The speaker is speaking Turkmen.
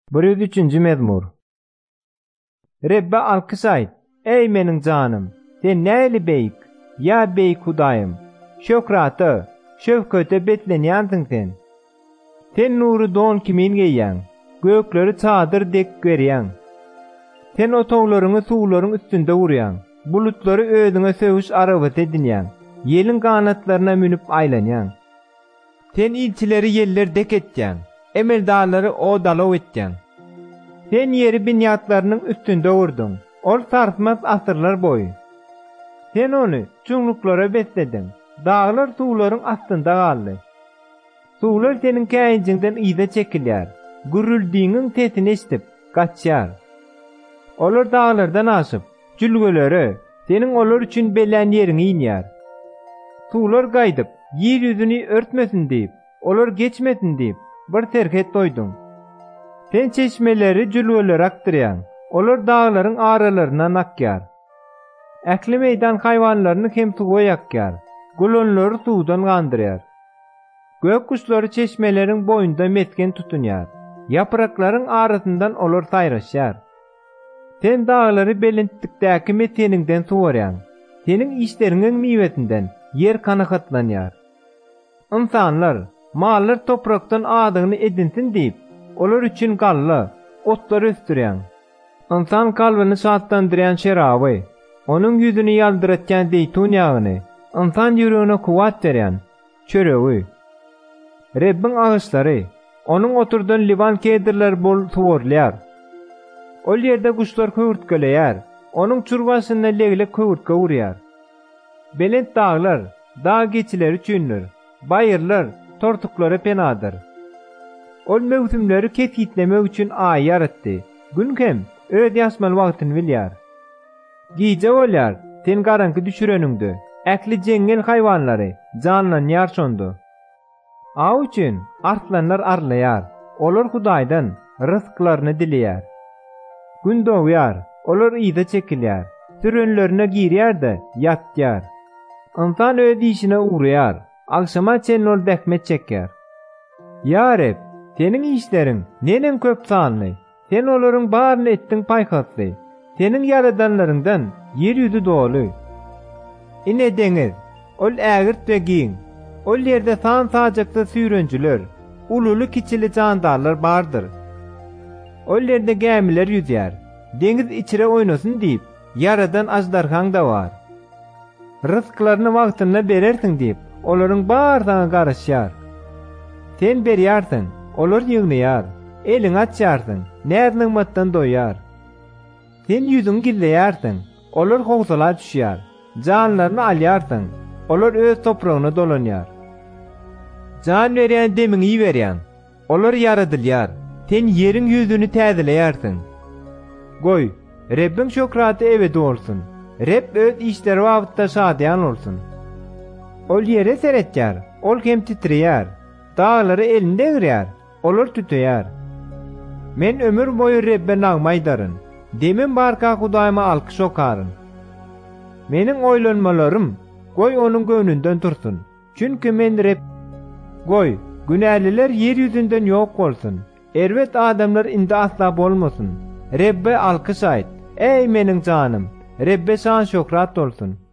103-nji mezmur. Rebbe alkış ayt, ey meniň janym, sen näli beýik, ýa beýik Hudaýym, şökrata, şöwkete betlenýänsiň sen. Sen nury don kimin geýýäň, gökleri çadyr dek gerýäň. Sen o toglaryňy suwlaryň üstünde urýaň, bulutlary öýüňe söwüş arabat edinýäň, ýeliň kanatlaryna münüp aýlanýaň. Sen ilçileri ýeller dek etýäň, emeldarlary o dalaw etýäň. Sen ýeri binýatlarynyň üstünde urdun, ol sarsmaz asyrlar boýy. Sen ony çuňluklara besledin, dağlar suwlaryň astynda galdy. Suwlar seniň käýiňiňden ýyda çekilýär, gürüldiňiň sesini eşitip gaçýar. Olar dağlardan aşyp, jülgelere, seniň olar üçin belän ýeriňe inýär. Suwlar gaýdyp, ýer ýüzüni örtmesin diýip, olar geçmesin diýip, bir terket doýdun. Sen çeşmeleri jülgelere aktyrýaň, olar dağlaryň aralaryndan akýar. Äkli meýdan haýwanlaryny hem suwa ýakýar, gölönleri suwdan gandyrýar. Gök kuşlary çeşmeleriň boýunda metken tutunýar, ýapraklaryň arasyndan olar saýraşýar. Sen dağlary belentlikdäki meteniňden suwarýaň, seniň işleriňiň miwetinden ýer kanakatlanýar. Insanlar, mallar toprakdan adyny edinsin diýip, olar üçin galla, otlar östürýän. İnsan kalbyny şatlandyrýan şeraby, onuň ýüzüni ýaldyratýan zeytun ýagyny, insan ýüregine kuwat berýän çöregi. Rebbiň agyşlary, onuň oturdan livan kedirler bol suwarlýar. Ol ýerde guşlar köwürtgelýär, onuň çurbasyna leglek köwürtge urýar. Belent dağlar, dağ geçileri üçindir, bayırlar, tortuklara penadır. Ol mevsimleri ketgitlemek üçin ay yaratdy. Gün hem öýde ýasmal wagtyny bilýär. Giýje bolýar, sen garanky düşürenüňde, äkli jeňel haýwanlary janlanýar şonda. Aw üçin artlanlar arlaýar, olar Hudaýdan rızklaryny dilýär. Gün dowýar, olar ýyda çekilýär, sürenlerine girýär-de ýatýar. İnsan öz işine uğrayar, akşama çen ol däkmet çekýär. Ya Reb, seniň işleriň nenen köp sanly, sen olaryň baryny etdiň paýhasly, seniň ýaradanlaryňdan ýer ýüzi dolu. Ine deňiz, ol ägirt we giň, ol ýerde san sajakda süýrenjiler, ululy kiçili jandarlar bardyr. Ol ýerde gämiler ýüzýär, deňiz içire oýnasyn diýip, ýaradan ajdarhaň da bar. Rızklaryny wagtyna berersiň diýip, olaryň bardyna garaşýar. Sen berýärsiň, olar ýygnýar, eliň açýarsyň, nädiniňmatdan doýar. Sen ýüzüň gilläýärsiň, olar howsala düşýär, janlaryny alýarsyň, olar öz topragyna dolanýar. Jan berýän demiňi berýän, olar yaradylýar, sen ýeriň ýüzüni täzeleýärsiň. Goý, Rebbiň şökraty ebedi bolsun. Reb öz işleri wagtda şadyan olsun. Ol ýere seretýär, ol hem titreyýär, dağlary elinde girýär, olar tüteýär. Men ömür boýu Rebbe nagmaýdaryn, demin barka Hudaýyma alkyş okaryn. Meniň oýlanmalarym, goý onuň göwnünden tursun, çünki men Reb. Goý, günäliler ýer ýüzünden ýok bolsun, erwet adamlar indi asla bolmasyn. Rebbe alkyş ayt, ey meniň janym, Rebbe şan şöhrat olsun.